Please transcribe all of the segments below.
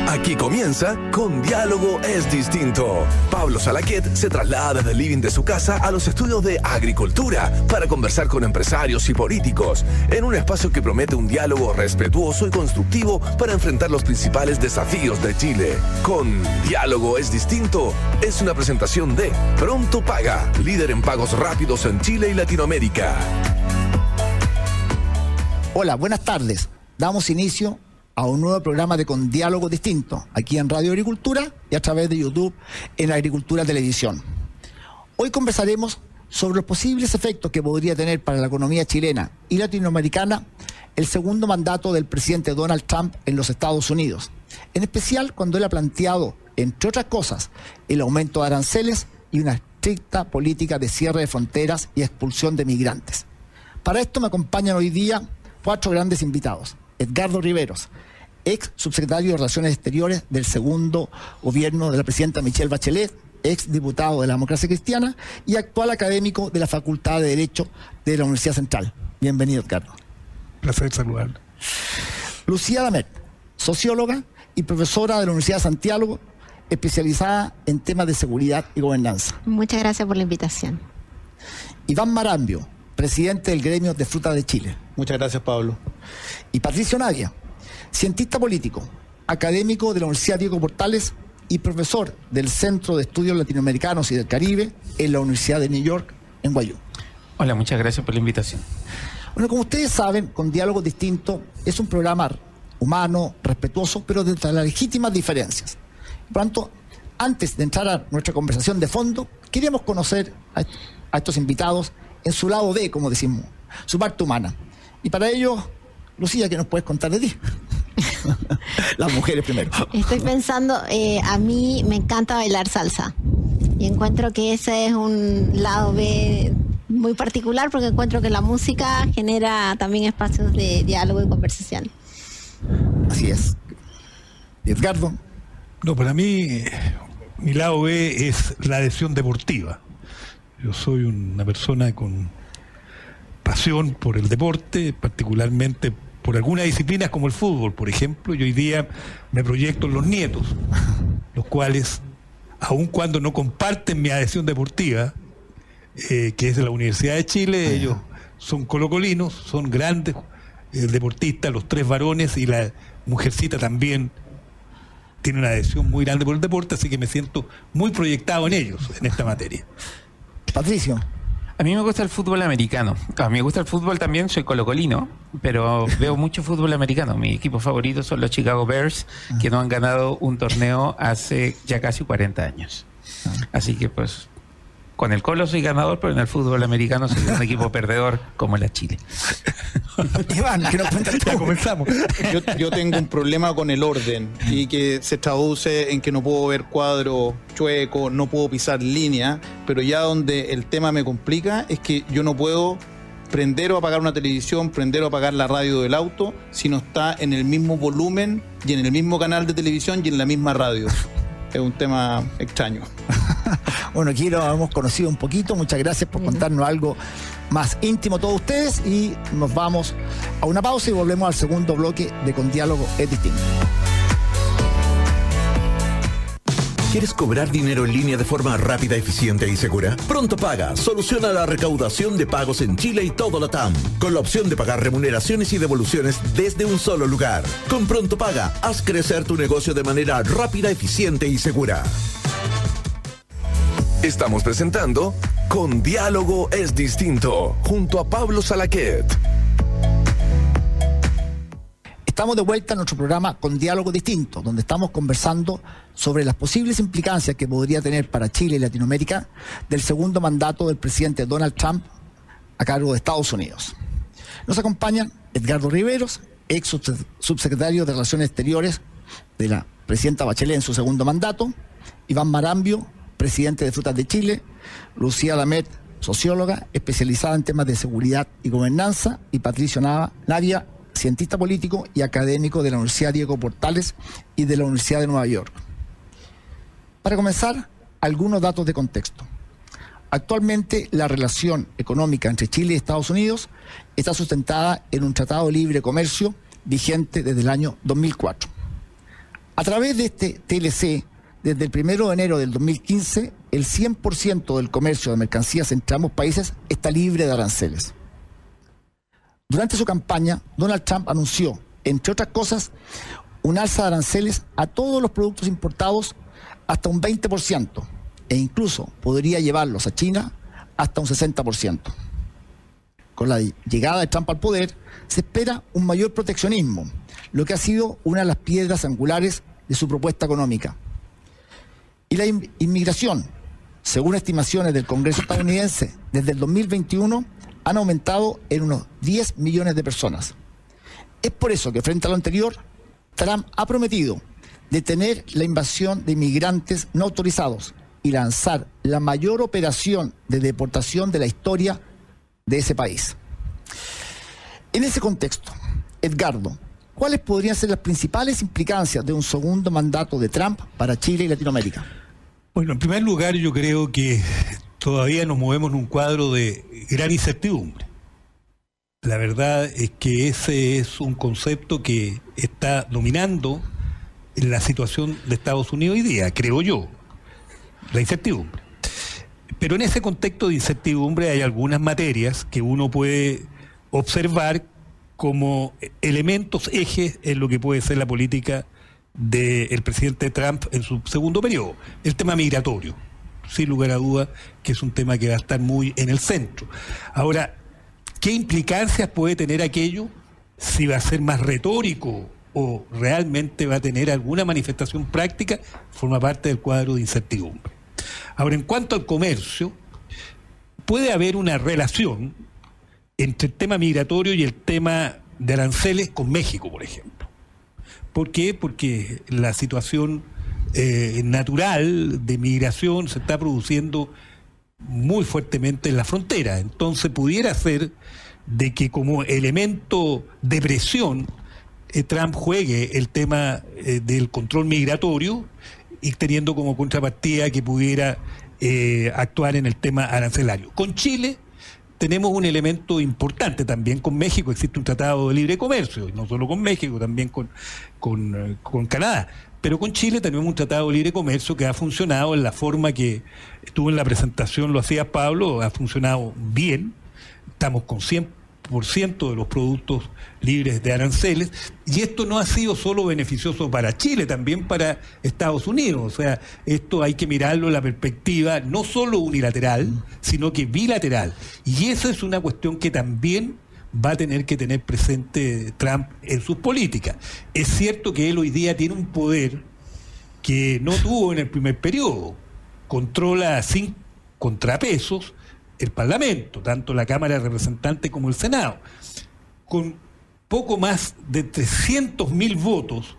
Aquí comienza Con Diálogo es Distinto. Pablo Salaquet se traslada desde el living de su casa a los estudios de Agricultura para conversar con empresarios y políticos en un espacio que promete un diálogo respetuoso y constructivo para enfrentar los principales desafíos de Chile. Con Diálogo es Distinto es una presentación de Pronto Paga, líder en pagos rápidos en Chile y Latinoamérica. Hola, buenas tardes. Damos inicio a un nuevo programa de Con Diálogo Distinto, aquí en Radio Agricultura y a través de YouTube en Agricultura Televisión. Hoy conversaremos sobre los posibles efectos que podría tener para la economía chilena y latinoamericana el segundo mandato del presidente Donald Trump en los Estados Unidos, en especial cuando él ha planteado, entre otras cosas, el aumento de aranceles y una estricta política de cierre de fronteras y expulsión de migrantes. Para esto me acompañan hoy día 4 grandes invitados. Edgardo Riveros, ex subsecretario de Relaciones Exteriores del segundo gobierno de la presidenta Michelle Bachelet, ex diputado de la Democracia Cristiana y actual académico de la Facultad de Derecho de la Universidad Central. Bienvenido, Edgardo. Placer saludarlo. Lucía Damet, socióloga y profesora de la Universidad de Santiago, especializada en temas de seguridad y gobernanza. Muchas gracias por la invitación. Iván Marambio, presidente del Gremio de Fruta de Chile. Muchas gracias, Pablo. Y Patricio Navia, cientista político, académico de la Universidad Diego Portales y profesor del Centro de Estudios Latinoamericanos y del Caribe en la Universidad de New York, en Guayú. Hola, muchas gracias por la invitación. Bueno, como ustedes saben, Con Diálogo Distinto es un programa humano, respetuoso, pero desde las legítimas diferencias. Por lo tanto, antes de entrar a nuestra conversación de fondo, queríamos conocer a estos invitados en su lado B, como decimos, su parte humana. Y para ello, Lucía, ¿qué nos puedes contar de ti? Las mujeres primero. Estoy pensando, a mí me encanta bailar salsa. Y encuentro que ese es un lado B muy particular porque encuentro que la música genera también espacios de diálogo y conversación. Así es. ¿Y Edgardo? No, para mí, mi lado B es la adhesión deportiva. Yo soy una persona con pasión por el deporte, particularmente por algunas disciplinas como el fútbol, por ejemplo, y hoy día me proyecto en los nietos, los cuales, aun cuando no comparten mi adhesión deportiva, que es de la Universidad de Chile, ellos son colocolinos, son grandes deportistas, los 3 varones y la mujercita también tiene una adhesión muy grande por el deporte, así que me siento muy proyectado en ellos, en esta materia. Patricio. A mí me gusta el fútbol americano. A mí me gusta el fútbol también, soy colocolino, pero veo mucho fútbol americano. Mi equipo favorito son los Chicago Bears, que no han ganado un torneo hace ya casi 40 años. Así que pues, con el Colo soy ganador, pero en el fútbol americano soy un equipo perdedor como la Chile. Iván, que nos cuentas tú. Ya comenzamos. Yo tengo un problema con el orden y que se traduce en que no puedo ver cuadro chueco, no puedo pisar línea, pero ya donde el tema me complica es que yo no puedo prender o apagar una televisión, prender o apagar la radio del auto si no está en el mismo volumen y en el mismo canal de televisión y en la misma radio. Es un tema extraño. Bueno, aquí lo hemos conocido un poquito. Muchas gracias por contarnos algo más íntimo todos ustedes y nos vamos a una pausa y volvemos al segundo bloque de Con Diálogo es Distinto. ¿Quieres cobrar dinero en línea de forma rápida, eficiente y segura? Pronto Paga soluciona la recaudación de pagos en Chile y todo LATAM, con la opción de pagar remuneraciones y devoluciones desde un solo lugar. Con Pronto Paga, haz crecer tu negocio de manera rápida, eficiente y segura. Estamos presentando Con Diálogo es Distinto, junto a Pablo Salaquet. Estamos de vuelta en nuestro programa Con Diálogo Distinto, donde estamos conversando sobre las posibles implicancias que podría tener para Chile y Latinoamérica del segundo mandato del presidente Donald Trump a cargo de Estados Unidos. Nos acompañan Edgardo Riveros, ex subsecretario de Relaciones Exteriores de la presidenta Bachelet en su segundo mandato, Iván Marambio, presidente de Frutas de Chile, Lucía Damet, socióloga, especializada en temas de seguridad y gobernanza, y Patricio Navia, cientista político y académico de la Universidad Diego Portales y de la Universidad de Nueva York. Para comenzar, algunos datos de contexto. Actualmente, la relación económica entre Chile y Estados Unidos está sustentada en un tratado de libre comercio vigente desde el año 2004. A través de este TLC, desde el 1 de enero del 2015, el 100% del comercio de mercancías entre ambos países está libre de aranceles. Durante su campaña, Donald Trump anunció, entre otras cosas, un alza de aranceles a todos los productos importados hasta un 20%, e incluso podría llevarlos a China hasta un 60%. Con la llegada de Trump al poder, se espera un mayor proteccionismo, lo que ha sido una de las piedras angulares de su propuesta económica. Y la inmigración, según estimaciones del Congreso estadounidense, desde el 2021 han aumentado en unos 10 millones de personas. Es por eso que, frente a lo anterior, Trump ha prometido detener la invasión de inmigrantes no autorizados y lanzar la mayor operación de deportación de la historia de ese país. En ese contexto, Edgardo, ¿cuáles podrían ser las principales implicancias de un segundo mandato de Trump para Chile y Latinoamérica? Bueno, en primer lugar, yo creo que todavía nos movemos en un cuadro de gran incertidumbre. La verdad es que ese es un concepto que está dominando en la situación de Estados Unidos hoy día, creo yo, la incertidumbre. Pero en ese contexto de incertidumbre hay algunas materias que uno puede observar como elementos ejes en lo que puede ser la política del presidente Trump en su segundo periodo. El tema migratorio, sin lugar a dudas, que es un tema que va a estar muy en el centro. Ahora, ¿qué implicancias puede tener aquello? Si va a ser más retórico o realmente va a tener alguna manifestación práctica, forma parte del cuadro de incertidumbre. Ahora, en cuanto al comercio, puede haber una relación entre el tema migratorio y el tema de aranceles con México, por ejemplo. ¿Por qué? Porque la situación natural de migración se está produciendo muy fuertemente en la frontera. Entonces pudiera ser de que como elemento de presión Trump juegue el tema del control migratorio y teniendo como contrapartida que pudiera actuar en el tema arancelario. Con Chile tenemos un elemento importante también. Con México existe un tratado de libre comercio, y no solo con México, también con Canadá. Pero con Chile tenemos un tratado de libre comercio que ha funcionado en la forma que estuvo en la presentación, lo hacía Pablo, ha funcionado bien. Estamos con 100% de los productos libres de aranceles, y esto no ha sido solo beneficioso para Chile, también para Estados Unidos. O sea, esto hay que mirarlo en la perspectiva no solo unilateral, sino que bilateral. Y esa es una cuestión que también va a tener que tener presente Trump en sus políticas. Es cierto que él hoy día tiene un poder que no tuvo en el primer periodo. Controla sin contrapesos el Parlamento, tanto la Cámara de Representantes como el Senado. Con poco más de 300.000 votos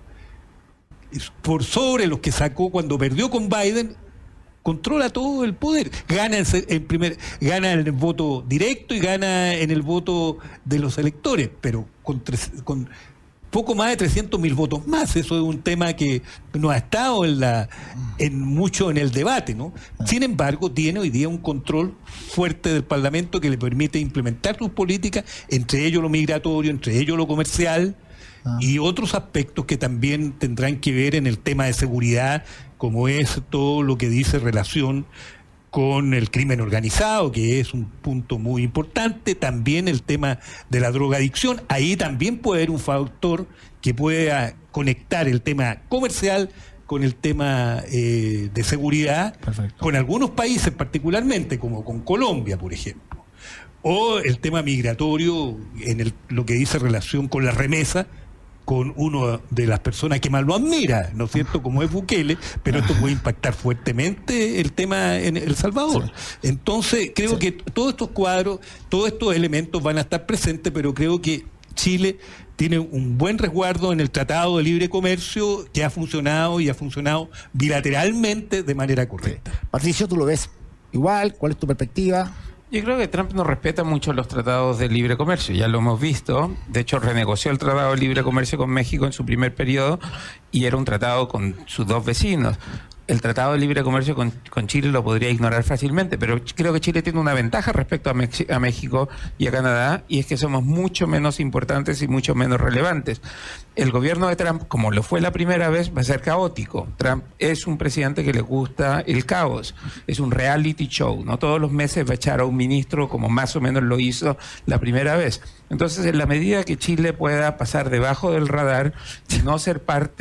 por sobre los que sacó cuando perdió con Biden, controla todo el poder. Gana gana en el voto directo y gana en el voto de los electores, pero con poco más de 300.000 votos más. Eso es un tema que no ha estado mucho en el debate, ¿no? Sin embargo, tiene hoy día un control fuerte del Parlamento que le permite implementar sus políticas, entre ellos lo migratorio, entre ellos lo comercial, y otros aspectos que también tendrán que ver en el tema de seguridad, como es todo lo que dice relación con el crimen organizado, que es un punto muy importante. También el tema de la drogadicción. Ahí también puede haber un factor que pueda conectar el tema comercial con el tema de seguridad. Perfecto. Con algunos países particularmente, como con Colombia, por ejemplo. O el tema migratorio, lo que dice relación con la remesa, con una de las personas que más lo admira, ¿no es cierto?, como es Bukele, pero esto puede impactar fuertemente el tema en El Salvador. Sí. Entonces, creo que todos estos cuadros, todos estos elementos van a estar presentes, pero creo que Chile tiene un buen resguardo en el Tratado de Libre Comercio que ha funcionado y ha funcionado bilateralmente de manera correcta. Sí. Patricio, ¿tú lo ves igual? ¿Cuál es tu perspectiva? Yo creo que Trump no respeta mucho los tratados de libre comercio, ya lo hemos visto. De hecho, renegoció el tratado de libre comercio con México en su primer periodo y era un tratado con sus dos vecinos. el Tratado de Libre Comercio con Chile lo podría ignorar fácilmente, pero creo que Chile tiene una ventaja respecto a México y a Canadá, y es que somos mucho menos importantes y mucho menos relevantes. El gobierno de Trump, como lo fue la primera vez, va a ser caótico. Trump es un presidente que le gusta el caos, es un reality show, ¿no? Todos los meses va a echar a un ministro, como más o menos lo hizo la primera vez. Entonces, en la medida que Chile pueda pasar debajo del radar y no ser parte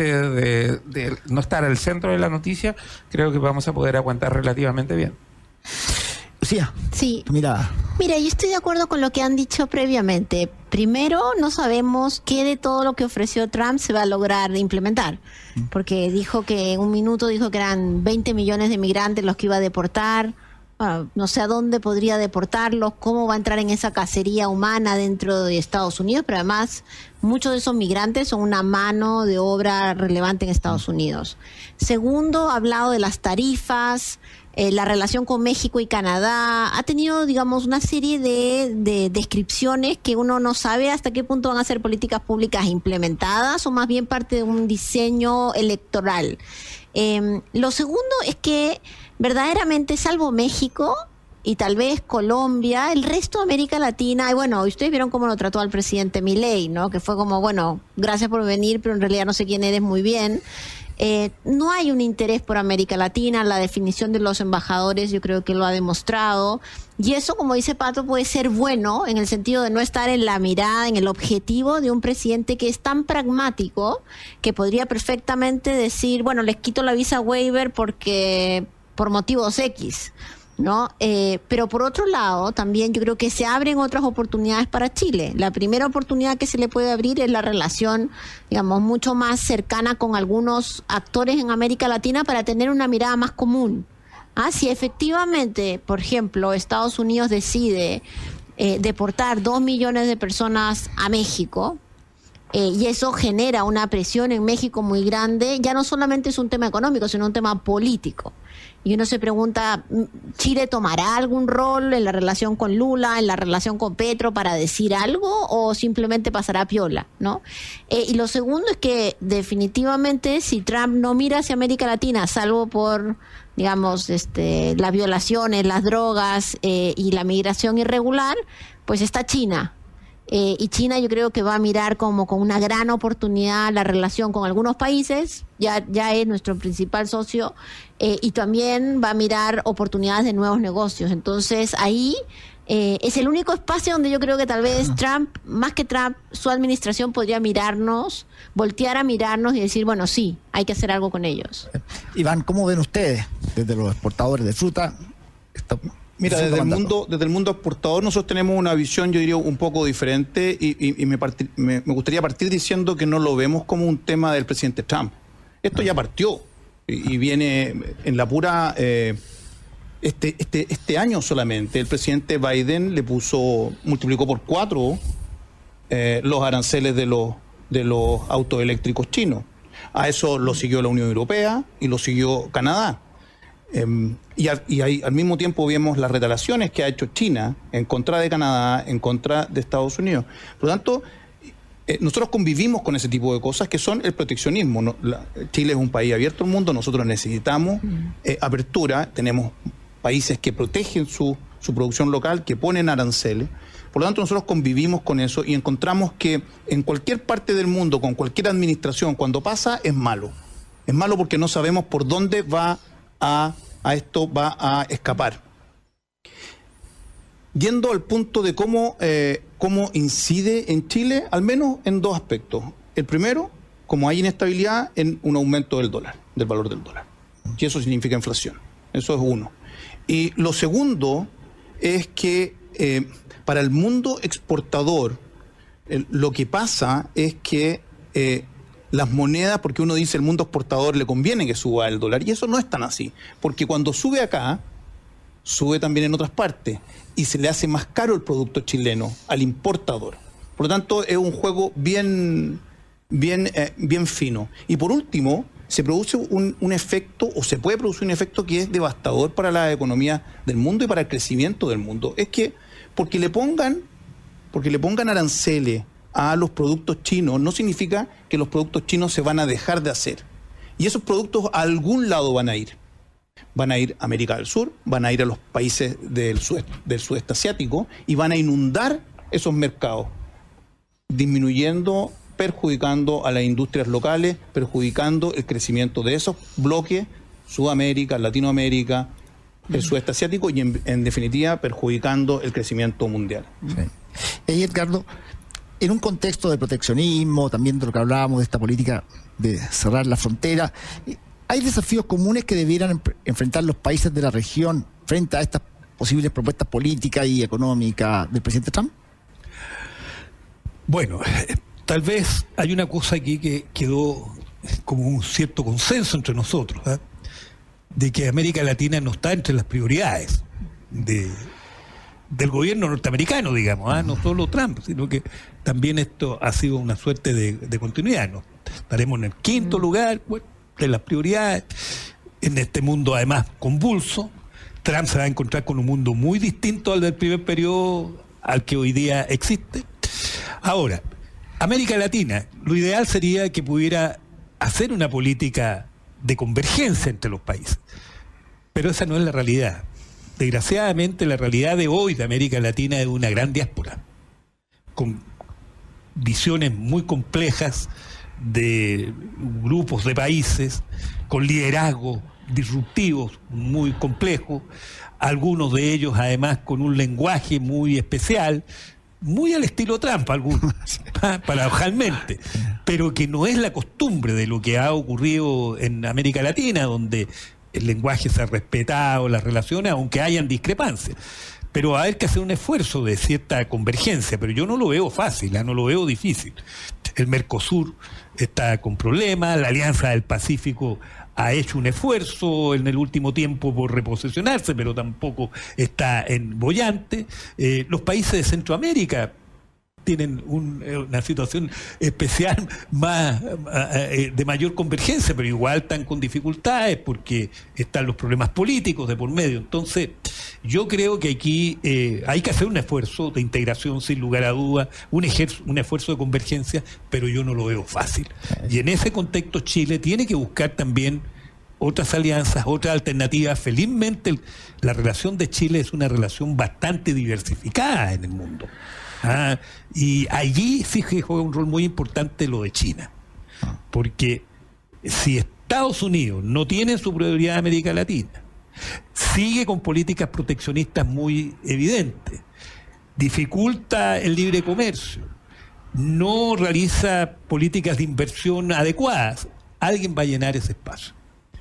de no estar al centro de la noticia, creo que vamos a poder aguantar relativamente bien. Lucía, Sí. mira, Mira, yo estoy de acuerdo con lo que han dicho previamente. Primero, no sabemos qué de todo lo que ofreció Trump se va a lograr implementar, porque dijo que en un minuto dijo que eran 20 millones de migrantes los que iba a deportar. No sé a dónde podría deportarlos, cómo va a entrar en esa cacería humana dentro de Estados Unidos, pero además muchos de esos migrantes son una mano de obra relevante en Estados Unidos. Segundo, ha hablado de las tarifas, la relación con México y Canadá. Ha tenido, digamos, una serie de descripciones que uno no sabe hasta qué punto van a ser políticas públicas implementadas o más bien parte de un diseño electoral. Lo segundo es que verdaderamente, salvo México y tal vez Colombia, el resto de América Latina, y bueno, ustedes vieron cómo lo trató al presidente Milei, ¿no? Que fue como, bueno, gracias por venir, pero en realidad no sé quién eres muy bien. No hay un interés por América Latina, la definición de los embajadores yo creo que lo ha demostrado, y eso, como dice Pato, puede ser bueno en el sentido de no estar en la mirada, en el objetivo de un presidente que es tan pragmático que podría perfectamente decir, bueno, les quito la visa waiver porque por motivos X, ¿no? Pero por otro lado, también yo creo que se abren otras oportunidades para Chile. La primera oportunidad que se le puede abrir es la relación, digamos, mucho más cercana con algunos actores en América Latina para tener una mirada más común. Si efectivamente, por ejemplo, Estados Unidos decide deportar 2 millones de personas a México, y eso genera una presión en México muy grande, ya no solamente es un tema económico, sino un tema político. Y uno se pregunta, ¿Chile tomará algún rol en la relación con Lula, en la relación con Petro para decir algo o simplemente pasará piola, ¿no? Y lo segundo es que definitivamente si Trump no mira hacia América Latina, salvo por, digamos, las violaciones, las drogas y la migración irregular, pues está China. Y China yo creo que va a mirar como con una gran oportunidad la relación con algunos países, ya es nuestro principal socio, y también va a mirar oportunidades de nuevos negocios. Entonces ahí es el único espacio donde yo creo que tal vez Trump, más que Trump, su administración podría mirarnos, voltear a mirarnos y decir, bueno, sí, hay que hacer algo con ellos. Iván, ¿cómo ven ustedes desde los exportadores de fruta? Mira, desde el mundo exportador nosotros tenemos una visión, yo diría, un poco diferente y me gustaría partir diciendo que no lo vemos como un tema del presidente Trump. Esto ya partió y viene en la pura... Este año solamente el presidente Biden multiplicó por 4 los aranceles de los autos eléctricos chinos. A eso lo siguió la Unión Europea y lo siguió Canadá. Y ahí, al mismo tiempo vemos las retaliaciones que ha hecho China en contra de Canadá, en contra de Estados Unidos. Por lo tanto, nosotros convivimos con ese tipo de cosas que son el proteccionismo, ¿no? Chile es un país abierto al mundo, nosotros necesitamos apertura, tenemos países que protegen su producción local, que ponen aranceles. Por lo tanto, nosotros convivimos con eso y encontramos que en cualquier parte del mundo, con cualquier administración, cuando pasa, es malo. Es malo porque no sabemos por dónde va esto va a escapar. Yendo al punto de cómo incide en Chile, al menos en 2 aspectos. El primero, como hay inestabilidad, en un aumento del dólar, del valor del dólar. Y eso significa inflación. Eso es uno. Y lo segundo es que para el mundo exportador, lo que pasa es que las monedas, porque uno dice el mundo exportador le conviene que suba el dólar, y eso no es tan así, porque cuando sube acá, sube también en otras partes, y se le hace más caro el producto chileno al importador. Por lo tanto, es un juego bien fino. Y por último, se produce un efecto, o se puede producir un efecto que es devastador para la economía del mundo y para el crecimiento del mundo. Es que porque le pongan aranceles a los productos chinos, no significa que los productos chinos se van a dejar de hacer. Y esos productos a algún lado van a ir. Van a ir a América del Sur, van a ir a los países del sudeste asiático y van a inundar esos mercados, disminuyendo, perjudicando a las industrias locales, perjudicando el crecimiento de esos bloques, Sudamérica, Latinoamérica, el sudeste asiático y en definitiva perjudicando el crecimiento mundial. Sí. Y Edgardo, en un contexto de proteccionismo, también de lo que hablábamos de esta política de cerrar la frontera, ¿hay desafíos comunes que debieran enfrentar los países de la región frente a estas posibles propuestas políticas y económicas del presidente Trump? Bueno, tal vez hay una cosa aquí que quedó como un cierto consenso entre nosotros, ¿eh? De que América Latina no está entre las prioridades del gobierno norteamericano, digamos, ¿eh? No solo Trump, sino que también esto ha sido una suerte de continuidad, ¿no? Estaremos en el quinto lugar, bueno, de las prioridades, en este mundo además convulso. Trump se va a encontrar con un mundo muy distinto al del primer periodo al que hoy día existe. Ahora, América Latina, lo ideal sería que pudiera hacer una política de convergencia entre los países, pero esa no es la realidad. Desgraciadamente, la realidad de hoy de América Latina es una gran diáspora, con visiones muy complejas de grupos de países, con liderazgos disruptivos muy complejos, algunos de ellos además con un lenguaje muy especial, muy al estilo Trump, algunos, paradojalmente, pero que no es la costumbre de lo que ha ocurrido en América Latina, donde el lenguaje se ha respetado, las relaciones, aunque hayan discrepancias. Pero va a haber que hacer un esfuerzo de cierta convergencia, pero yo no lo veo fácil, no lo veo difícil. El Mercosur está con problemas, la Alianza del Pacífico ha hecho un esfuerzo en el último tiempo por reposicionarse, pero tampoco está en bollante. Los países de Centroamérica tienen una situación especial más de mayor convergencia, pero igual están con dificultades porque están los problemas políticos de por medio. Entonces, yo creo que aquí hay que hacer un esfuerzo de integración sin lugar a dudas, un esfuerzo de convergencia, pero yo no lo veo fácil. Y en ese contexto Chile tiene que buscar también otras alianzas, otras alternativas. Felizmente la relación de Chile es una relación bastante diversificada en el mundo. Y allí sí que juega un rol muy importante lo de China, porque si Estados Unidos no tiene su prioridad en América Latina, sigue con políticas proteccionistas muy evidentes, dificulta el libre comercio, no realiza políticas de inversión adecuadas, alguien va a llenar ese espacio.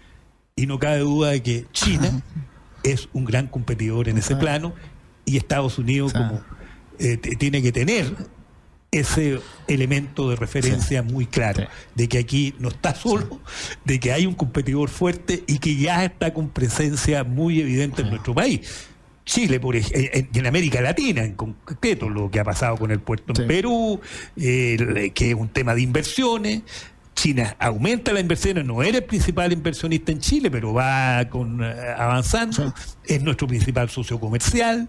Y no cabe duda de que China es un gran competidor en ese plano, y Estados Unidos como tiene que tener ese elemento de referencia muy claro, de que aquí no está solo, de que hay un competidor fuerte y que ya está con presencia muy evidente en nuestro país. Chile, y en América Latina en concreto, lo que ha pasado con el puerto en Perú, que es un tema de inversiones. China aumenta las inversiones, no era el principal inversionista en Chile, pero va avanzando, es nuestro principal socio comercial.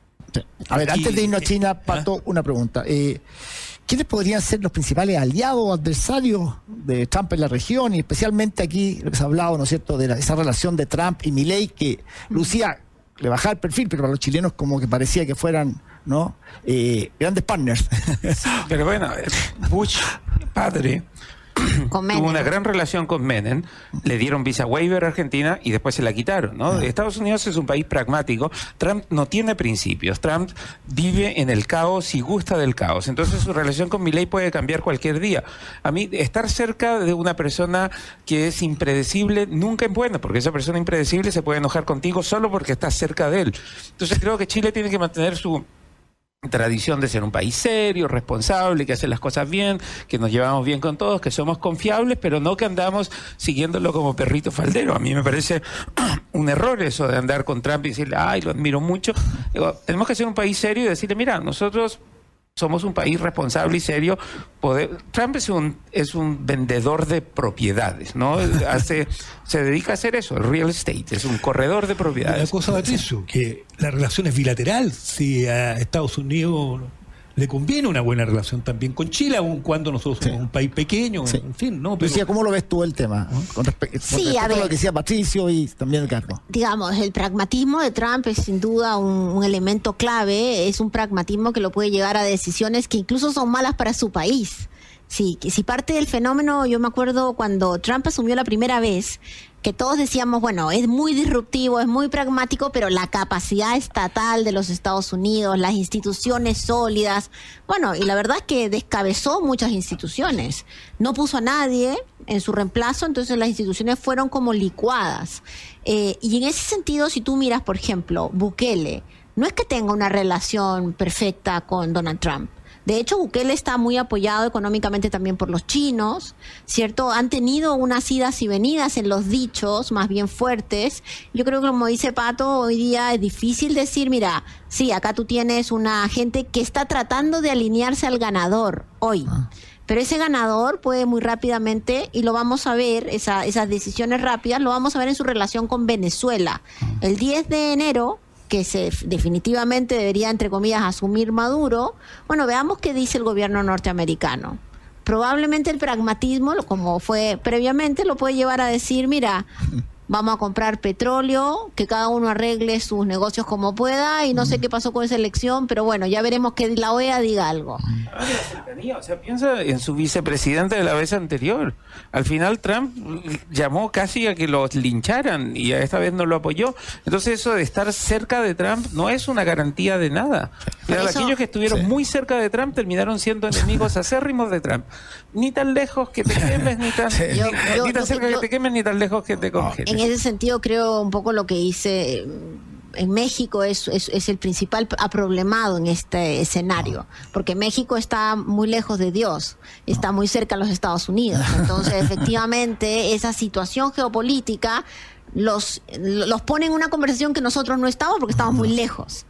A ver, antes de irnos a China, Pato, una pregunta. ¿Quiénes podrían ser los principales aliados o adversarios de Trump en la región? Y especialmente aquí, lo que se ha hablado, ¿no es cierto?, de esa relación de Trump y Milei, que lucía, le bajaba el perfil, pero para los chilenos como que parecía que fueran, ¿no?, grandes partners. Pero bueno, Bush, padre, tuvo una gran relación con Menem, le dieron visa waiver a Argentina y después se la quitaron, ¿no? Estados Unidos es un país pragmático, Trump no tiene principios, Trump vive en el caos y gusta del caos, entonces su relación con Milei puede cambiar cualquier día. A mí, estar cerca de una persona que es impredecible nunca es bueno, porque esa persona impredecible se puede enojar contigo solo porque estás cerca de él. Entonces creo que Chile tiene que mantener su tradición de ser un país serio, responsable, que hace las cosas bien, que nos llevamos bien con todos, que somos confiables, pero no que andamos siguiéndolo como perrito faldero. A mí me parece un error eso de andar con Trump y decirle, ay, lo admiro mucho. Digo, tenemos que ser un país serio y decirle, mira, nosotros somos un país responsable y serio. Trump es un vendedor de propiedades, ¿no? Se dedica a hacer eso, el real estate, es un corredor de propiedades. La cosa, Patricio, que la relación es bilateral. Si a Estados Unidos le conviene una buena relación también con Chile, aun cuando nosotros somos un país pequeño, en fin, ¿no? Pero, Lucía, ¿cómo lo ves tú el tema? Con respecto a lo que decía Patricio y también Ricardo. Digamos, el pragmatismo de Trump es sin duda un elemento clave, es un pragmatismo que lo puede llevar a decisiones que incluso son malas para su país. Sí, si parte del fenómeno, yo me acuerdo cuando Trump asumió la primera vez, que todos decíamos, bueno, es muy disruptivo, es muy pragmático, pero la capacidad estatal de los Estados Unidos, las instituciones sólidas, bueno, y la verdad es que descabezó muchas instituciones, no puso a nadie en su reemplazo, entonces las instituciones fueron como licuadas. Y en ese sentido, si tú miras, por ejemplo, Bukele, no es que tenga una relación perfecta con Donald Trump. De hecho, Bukele está muy apoyado económicamente también por los chinos, ¿cierto? Han tenido unas idas y venidas en los dichos más bien fuertes. Yo creo que, como dice Pato, hoy día es difícil decir, mira, sí, acá tú tienes una gente que está tratando de alinearse al ganador hoy. Pero ese ganador puede muy rápidamente, y lo vamos a ver, esas decisiones rápidas, lo vamos a ver en su relación con Venezuela. El 10 de enero... que definitivamente debería, entre comillas, asumir Maduro, bueno, veamos qué dice el gobierno norteamericano. Probablemente el pragmatismo, como fue previamente, lo puede llevar a decir, mira, vamos a comprar petróleo, que cada uno arregle sus negocios como pueda, y no sé qué pasó con esa elección, pero bueno, ya veremos que la OEA diga algo. O sea, piensa en su vicepresidente de la vez anterior. Al final Trump llamó casi a que los lincharan y a esta vez no lo apoyó. Entonces eso de estar cerca de Trump no es una garantía de nada. Pero aquellos que estuvieron muy cerca de Trump terminaron siendo enemigos acérrimos de Trump. Ni tan lejos que te quemes, ni tan cerca que te quemes, ni tan lejos que te congeles. En ese sentido, creo un poco lo que hice en México es el principal aproblemado en este escenario, porque México está muy lejos de Dios, está muy cerca a los Estados Unidos. Entonces, efectivamente, esa situación geopolítica los pone en una conversación que nosotros no estamos porque estamos muy lejos.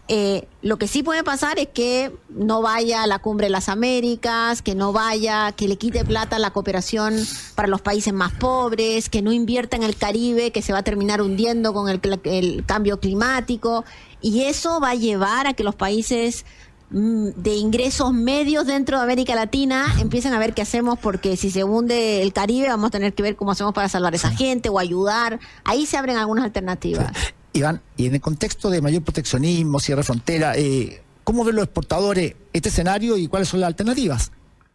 Lo que sí puede pasar es que no vaya a la Cumbre de las Américas, que no vaya, que le quite plata a la cooperación para los países más pobres, que no invierta en el Caribe, que se va a terminar hundiendo con el cambio climático, y eso va a llevar a que los países de ingresos medios dentro de América Latina empiecen a ver qué hacemos, porque si se hunde el Caribe vamos a tener que ver cómo hacemos para salvar a esa gente o ayudar. Ahí se abren algunas alternativas. Iván, y en el contexto de mayor proteccionismo, cierre de frontera, ¿cómo ven los exportadores este escenario y cuáles son las alternativas?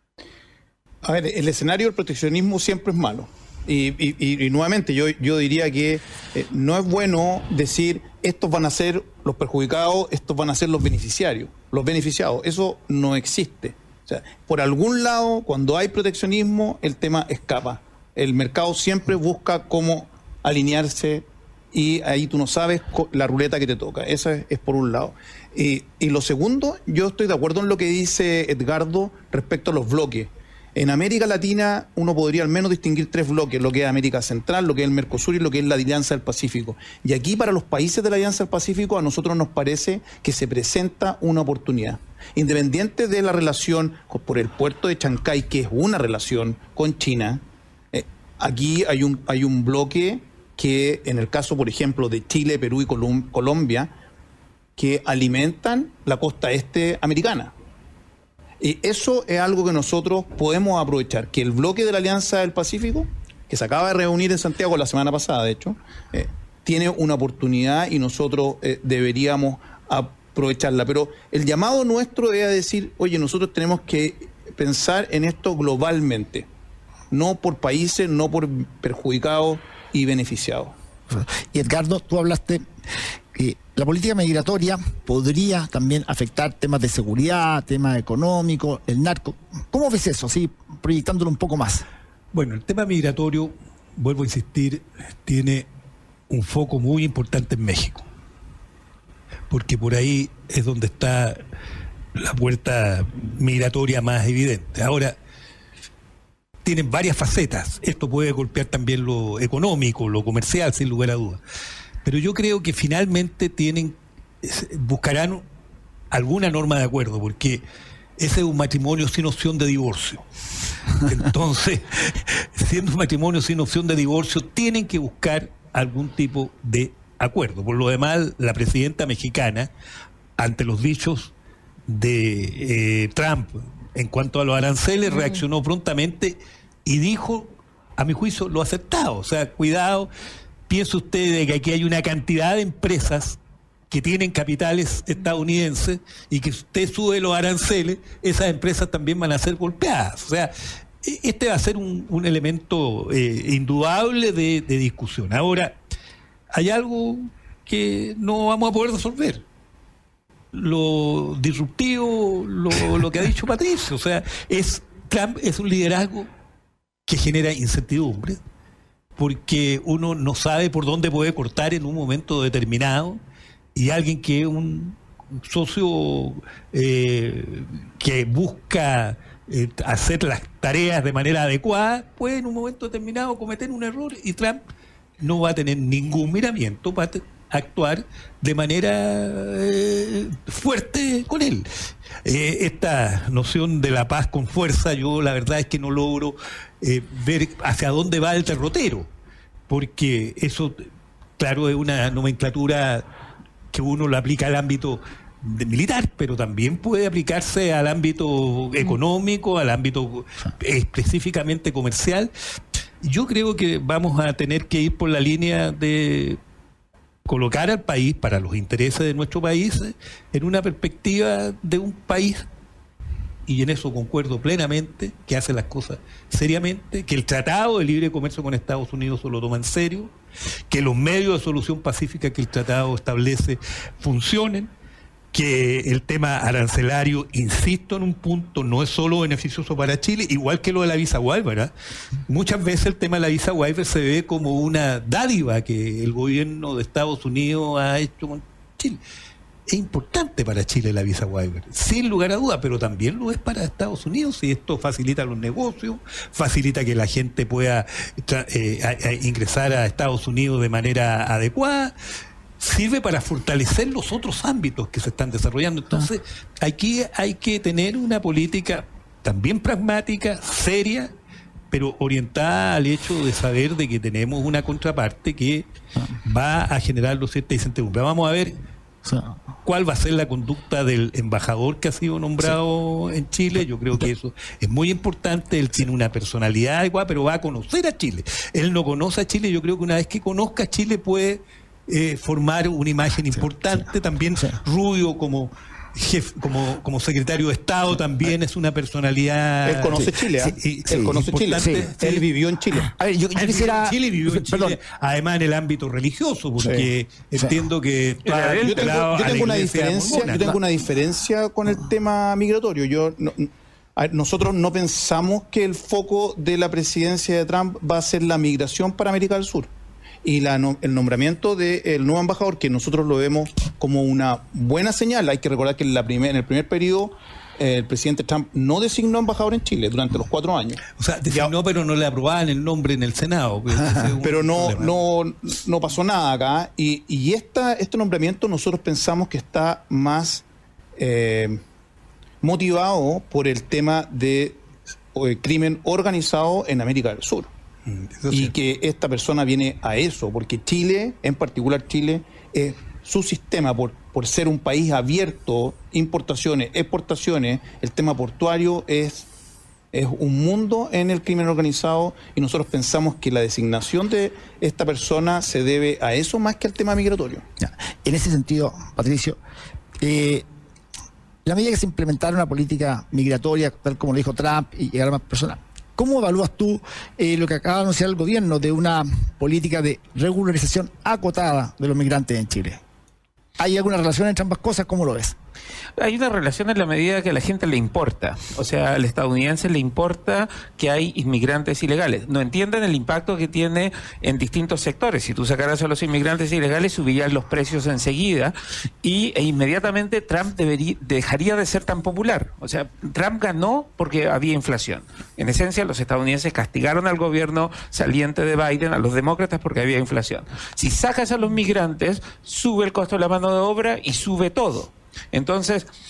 A ver, el escenario del proteccionismo siempre es malo. Y nuevamente yo diría que no es bueno decir estos van a ser los perjudicados, estos van a ser los beneficiarios, los beneficiados. Eso no existe. O sea, por algún lado, cuando hay proteccionismo, el tema escapa. El mercado siempre busca cómo alinearse y ahí tú no sabes la ruleta que te toca. Eso es por un lado. Y lo segundo, yo estoy de acuerdo en lo que dice Edgardo respecto a los bloques. En América Latina uno podría al menos distinguir 3 bloques, lo que es América Central, lo que es el Mercosur y lo que es la Alianza del Pacífico. Y aquí para los países de la Alianza del Pacífico a nosotros nos parece que se presenta una oportunidad. Independiente de la relación por el puerto de Chancay, que es una relación con China, aquí hay un bloque que en el caso, por ejemplo, de Chile, Perú y Colombia, que alimentan la costa este americana. Y eso es algo que nosotros podemos aprovechar, que el bloque de la Alianza del Pacífico, que se acaba de reunir en Santiago la semana pasada, de hecho, tiene una oportunidad y nosotros deberíamos aprovecharla. Pero el llamado nuestro es a decir, oye, nosotros tenemos que pensar en esto globalmente, no por países, no por perjudicados y beneficiados. Y Edgardo, tú hablaste que la política migratoria podría también afectar temas de seguridad, temas económicos, el narco. ¿Cómo ves eso, así proyectándolo un poco más? Bueno, el tema migratorio, vuelvo a insistir, tiene un foco muy importante en México, porque por ahí es donde está la puerta migratoria más evidente. Ahora, tienen varias facetas. Esto puede golpear también lo económico, lo comercial, sin lugar a dudas. Pero yo creo que finalmente buscarán alguna norma de acuerdo, porque ese es un matrimonio sin opción de divorcio. Entonces, siendo un matrimonio sin opción de divorcio, tienen que buscar algún tipo de acuerdo. Por lo demás, la presidenta mexicana, ante los dichos, de Trump en cuanto a los aranceles reaccionó prontamente y dijo, a mi juicio, lo aceptado. O sea, cuidado, piense usted de que aquí hay una cantidad de empresas que tienen capitales estadounidenses y que si usted sube los aranceles, esas empresas también van a ser golpeadas. O sea, este va a ser un elemento indudable de discusión. Ahora, hay algo que no vamos a poder resolver. Lo disruptivo, lo que ha dicho Patricio. O sea, Trump es un liderazgo que genera incertidumbre, porque uno no sabe por dónde puede cortar en un momento determinado, y alguien que es un socio que busca hacer las tareas de manera adecuada, puede en un momento determinado cometer un error, y Trump no va a tener ningún miramiento para actuar de manera fuerte con él. Esta noción de la paz con fuerza, yo la verdad es que no logro ver hacia dónde va el derrotero, porque eso, claro, es una nomenclatura que uno lo aplica al ámbito militar, pero también puede aplicarse al ámbito económico, al ámbito específicamente comercial. Yo creo que vamos a tener que ir por la línea de colocar al país, para los intereses de nuestro país, en una perspectiva de un país, y en eso concuerdo plenamente, que hace las cosas seriamente, que el Tratado de Libre Comercio con Estados Unidos se lo toma en serio, que los medios de solución pacífica que el tratado establece funcionen, que el tema arancelario, insisto en un punto, no es solo beneficioso para Chile, igual que lo de la visa waiver, ¿eh? Muchas veces el tema de la visa waiver se ve como una dádiva que el gobierno de Estados Unidos ha hecho con Chile. Es importante para Chile la visa waiver, sin lugar a duda, pero también lo es para Estados Unidos, y esto facilita los negocios, facilita que la gente pueda ingresar a Estados Unidos de manera adecuada, sirve para fortalecer los otros ámbitos que se están desarrollando. Entonces, aquí hay que tener una política también pragmática, seria, pero orientada al hecho de saber de que tenemos una contraparte que va a generar cierta incertidumbre. Vamos a ver cuál va a ser la conducta del embajador que ha sido nombrado en Chile. Yo creo que eso es muy importante. Él tiene una personalidad adecuada, pero va a conocer a Chile. Él no conoce a Chile. Yo creo que una vez que conozca a Chile puede formar una imagen importante. También Rubio como jefe, como secretario de Estado, también es una personalidad. Él conoce Chile, él conoce Chile. Él vivió en Chile. A ver, yo quisiera. Chile vivió en Chile, perdón, además en el ámbito religioso, porque entiendo que yo tengo una diferencia con el tema migratorio. Nosotros no pensamos que el foco de la presidencia de Trump va a ser la migración para América del Sur. Y el nombramiento del nuevo embajador, que nosotros lo vemos como una buena señal. Hay que recordar que en el primer periodo el presidente Trump no designó embajador en Chile durante los 4 años. O sea, designó, pero no le aprobaban el nombre en el Senado. Pero no pasó nada acá. Y este nombramiento nosotros pensamos que está más motivado por el tema de crimen organizado en América del Sur. Y que esta persona viene a eso, porque Chile, en particular Chile, su sistema, por ser un país abierto, importaciones, exportaciones, el tema portuario es un mundo en el crimen organizado, y nosotros pensamos que la designación de esta persona se debe a eso más que al tema migratorio. En ese sentido, Patricio, la medida que se implementara una política migratoria, tal como lo dijo Trump, y llegar a más personas, ¿cómo evalúas tú lo que acaba de anunciar el gobierno de una política de regularización acotada de los migrantes en Chile? ¿Hay alguna relación entre ambas cosas? ¿Cómo lo ves? Hay una relación en la medida que a la gente le importa. O sea, al estadounidense le importa que hay inmigrantes ilegales. No entienden el impacto que tiene en distintos sectores. Si tú sacaras a los inmigrantes ilegales, subirían los precios enseguida, e inmediatamente Trump dejaría de ser tan popular. O sea, Trump ganó porque había inflación. En esencia, los estadounidenses castigaron al gobierno saliente de Biden, a los demócratas, porque había inflación. Si sacas a los migrantes, sube el costo de la mano de obra y sube todo. Entonces,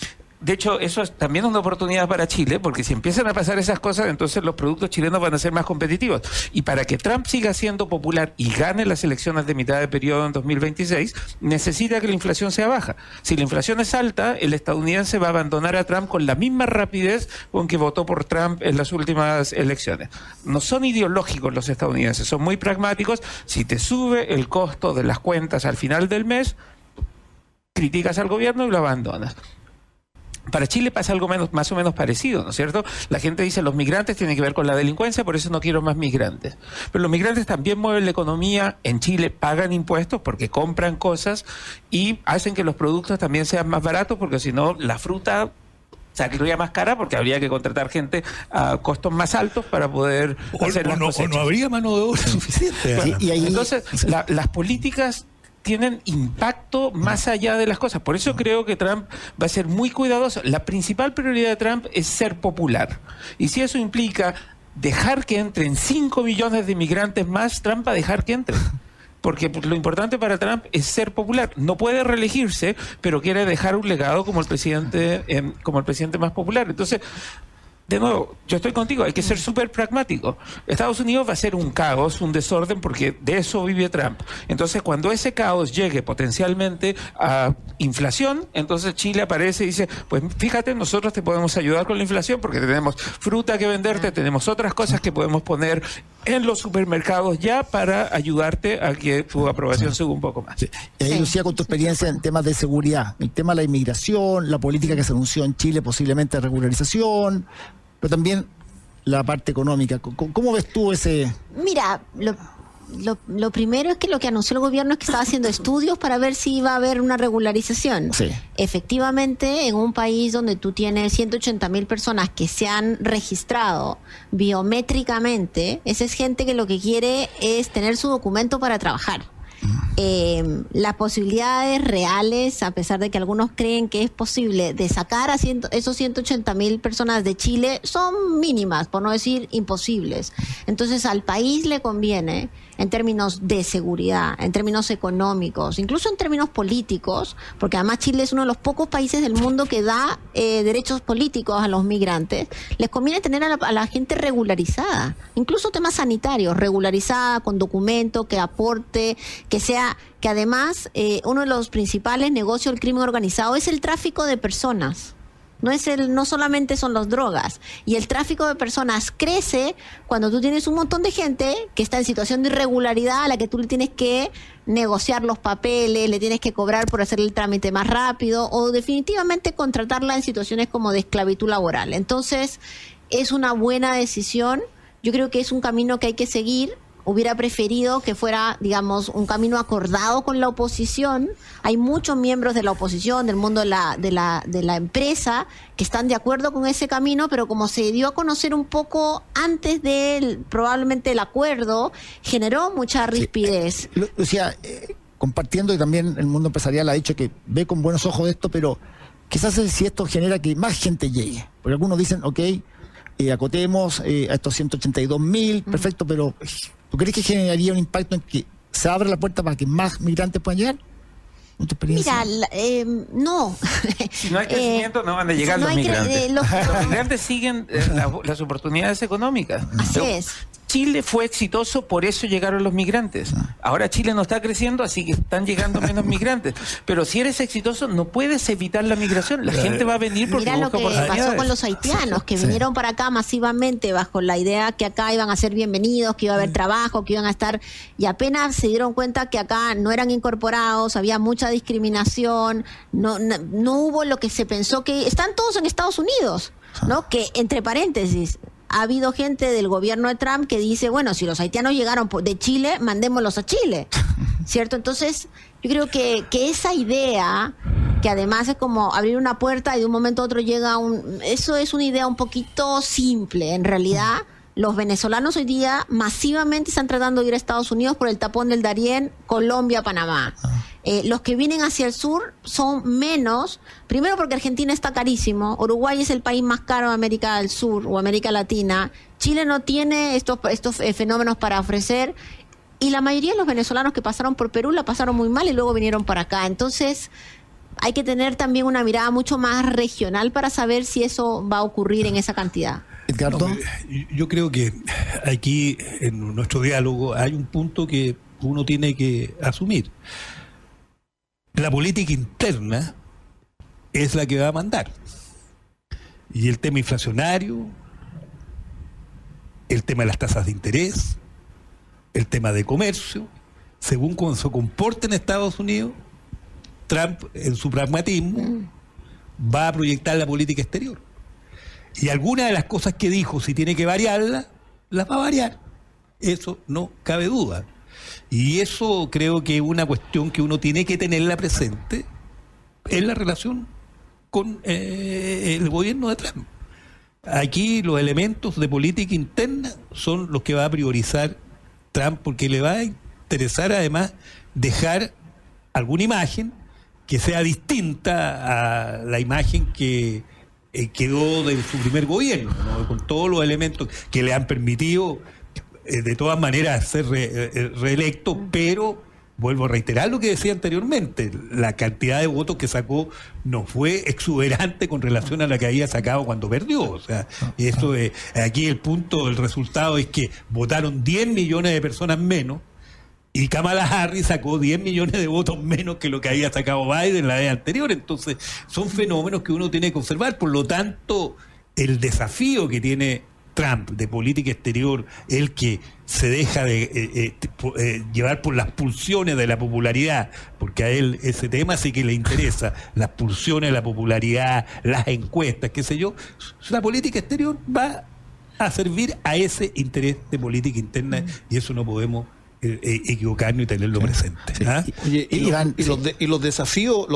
De hecho, eso es también una oportunidad para Chile, porque si empiezan a pasar esas cosas, entonces los productos chilenos van a ser más competitivos. Y para que Trump siga siendo popular y gane las elecciones de mitad de periodo en 2026, necesita que la inflación sea baja. Si la inflación es alta, el estadounidense va a abandonar a Trump con la misma rapidez con que votó por Trump en las últimas elecciones. No son ideológicos los estadounidenses, son muy pragmáticos. Si te sube el costo de las cuentas al final del mes, criticas al gobierno y lo abandonas. Para Chile pasa algo más o menos parecido, ¿no es cierto? La gente dice los migrantes tienen que ver con la delincuencia, por eso no quiero más migrantes. Pero los migrantes también mueven la economía. En Chile pagan impuestos porque compran cosas y hacen que los productos también sean más baratos, porque si no, la fruta saldría más cara porque habría que contratar gente a costos más altos para poder hacer las cosechas. O no habría mano de obra suficiente. Bueno, y ahí, entonces, las políticas tienen impacto más allá de las cosas. Por eso creo que Trump va a ser muy cuidadoso. La principal prioridad de Trump es ser popular. Y si eso implica dejar que entren 5 millones de inmigrantes más, Trump va a dejar que entren. Porque lo importante para Trump es ser popular. No puede reelegirse, pero quiere dejar un legado como el presidente más popular. Entonces, de nuevo, yo estoy contigo, hay que ser súper pragmático. Estados Unidos va a ser un caos, un desorden, porque de eso vive Trump. Entonces, cuando ese caos llegue potencialmente a inflación, entonces Chile aparece y dice, pues fíjate, nosotros te podemos ayudar con la inflación porque tenemos fruta que venderte, tenemos otras cosas que podemos poner en los supermercados ya para ayudarte a que tu aprobación suba un poco más. Sí. Y ahí, Lucía, con tu experiencia en temas de seguridad, el tema de la inmigración, la política que se anunció en Chile, posiblemente de regularización, pero también la parte económica. ¿Cómo ves tú ese...? Mira, lo primero es que lo que anunció el gobierno es que estaba haciendo estudios para ver si iba a haber una regularización. Sí. Efectivamente, en un país donde tú tienes 180,000 personas que se han registrado biométricamente, esa es gente que lo que quiere es tener su documento para trabajar. Las posibilidades reales, a pesar de que algunos creen que es posible de sacar a esos 180,000 personas de Chile, son mínimas, por no decir imposibles. Entonces al país le conviene, en términos de seguridad, en términos económicos, incluso en términos políticos, porque además Chile es uno de los pocos países del mundo que da derechos políticos a los migrantes, les conviene tener a la gente regularizada, incluso temas sanitarios, regularizada, con documento, que aporte, que sea, que además uno de los principales negocios del crimen organizado es el tráfico de personas. No solamente son las drogas. Y el tráfico de personas crece cuando tú tienes un montón de gente que está en situación de irregularidad a la que tú le tienes que negociar los papeles, le tienes que cobrar por hacer el trámite más rápido o definitivamente contratarla en situaciones como de esclavitud laboral. Entonces, es una buena decisión. Yo creo que es un camino que hay que seguir. Hubiera preferido que fuera, digamos, un camino acordado con la oposición. Hay muchos miembros de la oposición, del mundo de la empresa, que están de acuerdo con ese camino, pero como se dio a conocer un poco antes probablemente el acuerdo, generó mucha rispidez. Sí. Lucía, compartiendo, y también el mundo empresarial ha dicho que ve con buenos ojos esto, pero quizás si esto genera que más gente llegue. Porque algunos dicen, acotemos a estos 182,000, perfecto, pero ¿tú crees que generaría un impacto en que se abra la puerta para que más migrantes puedan llegar? ¿En tu experiencia? Mira, no. Si no hay crecimiento, no van a llegar los migrantes. Los migrantes siguen las oportunidades económicas. Así es. Chile fue exitoso, por eso llegaron los migrantes. Ahora Chile no está creciendo, así que están llegando menos migrantes. Pero si eres exitoso, no puedes evitar la migración. La gente va a venir porque mira lo que pasó con los haitianos, que vinieron para acá masivamente bajo la idea que acá iban a ser bienvenidos, que iba a haber trabajo, que iban a estar... Y apenas se dieron cuenta que acá no eran incorporados, había mucha discriminación, no hubo lo que se pensó que... Están todos en Estados Unidos, ¿no? Que, entre paréntesis... Ha habido gente del gobierno de Trump que dice, bueno, si los haitianos llegaron de Chile, mandémoslos a Chile, ¿cierto? Entonces, yo creo que esa idea, que además es como abrir una puerta y de un momento a otro llega eso es una idea un poquito simple. En realidad, los venezolanos hoy día masivamente están tratando de ir a Estados Unidos por el tapón del Darién, Colombia, Panamá. Los que vienen hacia el sur son menos, primero porque Argentina está carísimo, Uruguay es el país más caro de América del Sur o América Latina, Chile no tiene estos fenómenos para ofrecer, y la mayoría de los venezolanos que pasaron por Perú la pasaron muy mal y luego vinieron para acá. Entonces, hay que tener también una mirada mucho más regional para saber si eso va a ocurrir en esa cantidad. Edgardo. No, yo creo que aquí en nuestro diálogo hay un punto que uno tiene que asumir. La política interna es la que va a mandar. Y el tema inflacionario, el tema de las tasas de interés, el tema de comercio, según cómo se comporta en Estados Unidos, Trump, en su pragmatismo, va a proyectar la política exterior. Y algunas de las cosas que dijo, si tiene que variarlas, las va a variar. Eso no cabe duda. Y eso creo que es una cuestión que uno tiene que tenerla presente en la relación con el gobierno de Trump. Aquí los elementos de política interna son los que va a priorizar Trump, porque le va a interesar además dejar alguna imagen que sea distinta a la imagen que quedó de su primer gobierno, ¿no? Con todos los elementos que le han permitido de todas maneras ser reelecto, pero vuelvo a reiterar lo que decía anteriormente, la cantidad de votos que sacó no fue exuberante con relación a la que había sacado cuando perdió. O sea, eso aquí el punto del resultado es que votaron 10 millones de personas menos y Kamala Harris sacó 10 millones de votos menos que lo que había sacado Biden la vez anterior. Entonces, son fenómenos que uno tiene que observar. Por lo tanto, el desafío que tiene Trump de política exterior, el que se deja de llevar por las pulsiones de la popularidad, porque a él ese tema sí que le interesa, las pulsiones de la popularidad, las encuestas, qué sé yo, la política exterior va a servir a ese interés de política interna y eso no podemos equivocarnos y tenerlo presente. Sí. ¿Ah? Oye, y los desafíos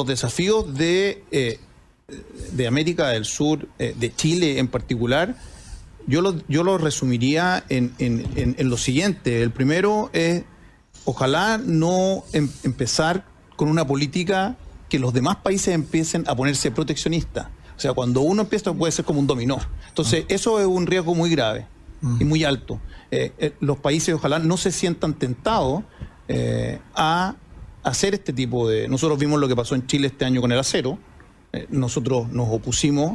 de América del Sur, de Chile en particular, yo lo resumiría en lo siguiente. El primero es, ojalá no empezar con una política que los demás países empiecen a ponerse proteccionistas. O sea, cuando uno empieza puede ser como un dominó. Entonces, eso es un riesgo muy grave y muy alto. Los países ojalá no se sientan tentados a hacer este tipo de... Nosotros vimos lo que pasó en Chile este año con el acero. Nosotros nos opusimos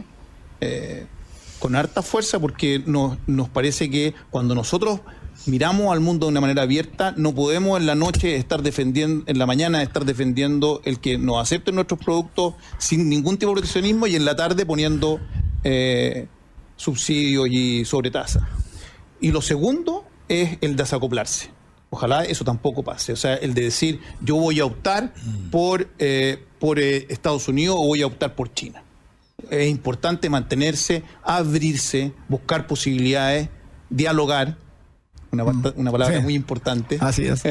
con harta fuerza porque nos parece que cuando nosotros miramos al mundo de una manera abierta, no podemos en la noche estar defendiendo, en la mañana estar defendiendo el que nos acepten nuestros productos sin ningún tipo de proteccionismo y en la tarde poniendo subsidios y sobretasa. Y lo segundo es el desacoplarse. Ojalá eso tampoco pase. O sea, el de decir yo voy a optar por Estados Unidos o voy a optar por China. Es importante mantenerse, abrirse, buscar posibilidades, dialogar, una palabra muy importante. Así es.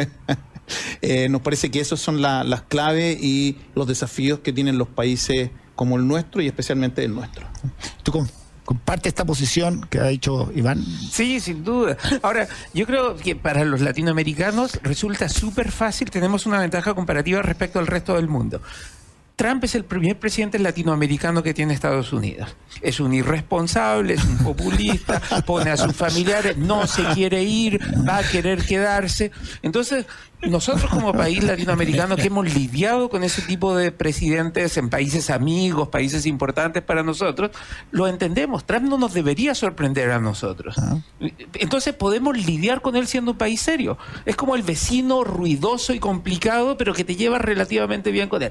Nos parece que esas son las claves y los desafíos que tienen los países como el nuestro y especialmente el nuestro. ¿Tú comparte esta posición que ha dicho Iván? Sí, sin duda. Ahora, yo creo que para los latinoamericanos resulta súper fácil, tenemos una ventaja comparativa respecto al resto del mundo. Trump es el primer presidente latinoamericano que tiene Estados Unidos. Es un irresponsable, es un populista, pone a sus familiares, no se quiere ir, va a querer quedarse. Entonces, nosotros como país latinoamericano que hemos lidiado con ese tipo de presidentes en países amigos, países importantes para nosotros, lo entendemos. Trump no nos debería sorprender a nosotros. Entonces podemos lidiar con él siendo un país serio. Es como el vecino ruidoso y complicado, pero que te lleva relativamente bien con él.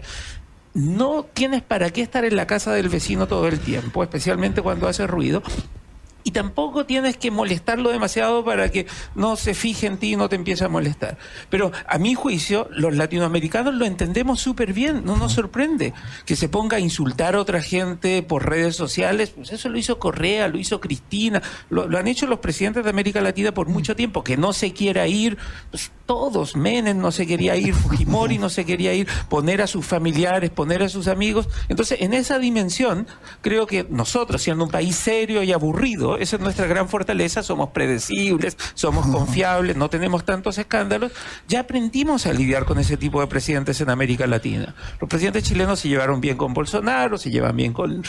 No tienes para qué estar en la casa del vecino todo el tiempo, especialmente cuando hace ruido. Y tampoco tienes que molestarlo demasiado para que no se fije en ti y no te empiece a molestar. Pero a mi juicio, los latinoamericanos lo entendemos súper bien. No nos sorprende que se ponga a insultar a otra gente por redes sociales. Pues eso lo hizo Correa, lo hizo Cristina, lo han hecho los presidentes de América Latina por mucho tiempo. Que no se quiera ir, pues todos, Menem no se quería ir, Fujimori no se quería ir, poner a sus familiares, poner a sus amigos. Entonces, en esa dimensión, creo que nosotros, siendo un país serio y aburrido, esa es nuestra gran fortaleza, somos predecibles, somos confiables, no tenemos tantos escándalos, ya aprendimos a lidiar con ese tipo de presidentes en América Latina. Los presidentes chilenos se llevaron bien con Bolsonaro, se llevan bien con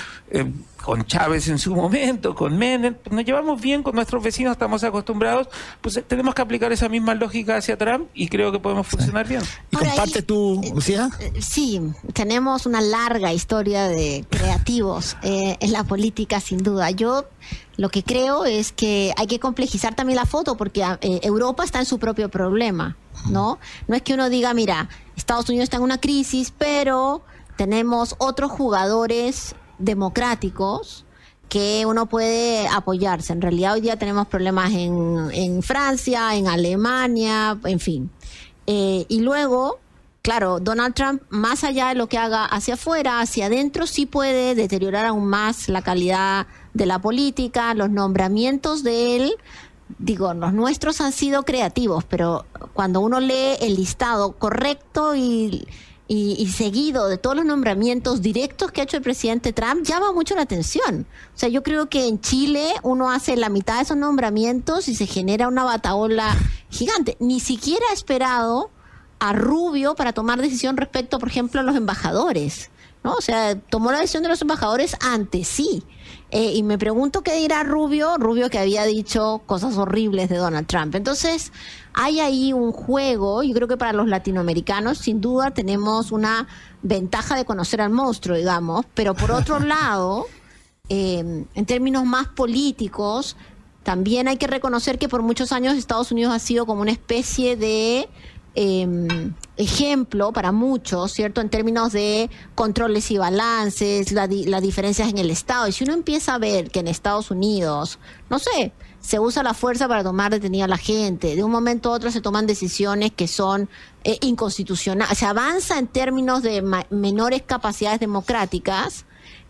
Chávez en su momento, con Menem, nos llevamos bien con nuestros vecinos, estamos acostumbrados, pues tenemos que aplicar esa misma lógica hacia Trump y creo que podemos funcionar bien. ¿Y compartes tú, Lucía? Sí, tenemos una larga historia de creativos en la política, sin duda. Yo lo que creo es que hay que complejizar también la foto, porque Europa está en su propio problema, ¿no? No es que uno diga, mira, Estados Unidos está en una crisis, pero tenemos otros jugadores democráticos que uno puede apoyarse. En realidad hoy día tenemos problemas en Francia, en Alemania, en fin. Y luego, claro, Donald Trump, más allá de lo que haga hacia afuera, hacia adentro, sí puede deteriorar aún más la calidad de la política, los nombramientos de él. Digo, los nuestros han sido creativos, pero cuando uno lee el listado correcto y seguido de todos los nombramientos directos que ha hecho el presidente Trump, llama mucho la atención. O sea, yo creo que en Chile uno hace la mitad de esos nombramientos y se genera una batahola gigante. Ni siquiera ha esperado a Rubio para tomar decisión respecto, por ejemplo, a los embajadores, ¿no? O sea, tomó la decisión de los embajadores antes, sí. Y me pregunto qué dirá Rubio que había dicho cosas horribles de Donald Trump. Entonces, hay ahí un juego. Yo creo que para los latinoamericanos, sin duda, tenemos una ventaja de conocer al monstruo, digamos. Pero por otro lado, en términos más políticos, también hay que reconocer que por muchos años Estados Unidos ha sido como una especie de ejemplo para muchos, ¿cierto? En términos de controles y balances, las diferencias en el Estado. Y si uno empieza a ver que en Estados Unidos, no sé, se usa la fuerza para tomar detenida a la gente, de un momento a otro se toman decisiones que son inconstitucionales, se avanza en términos de menores capacidades democráticas,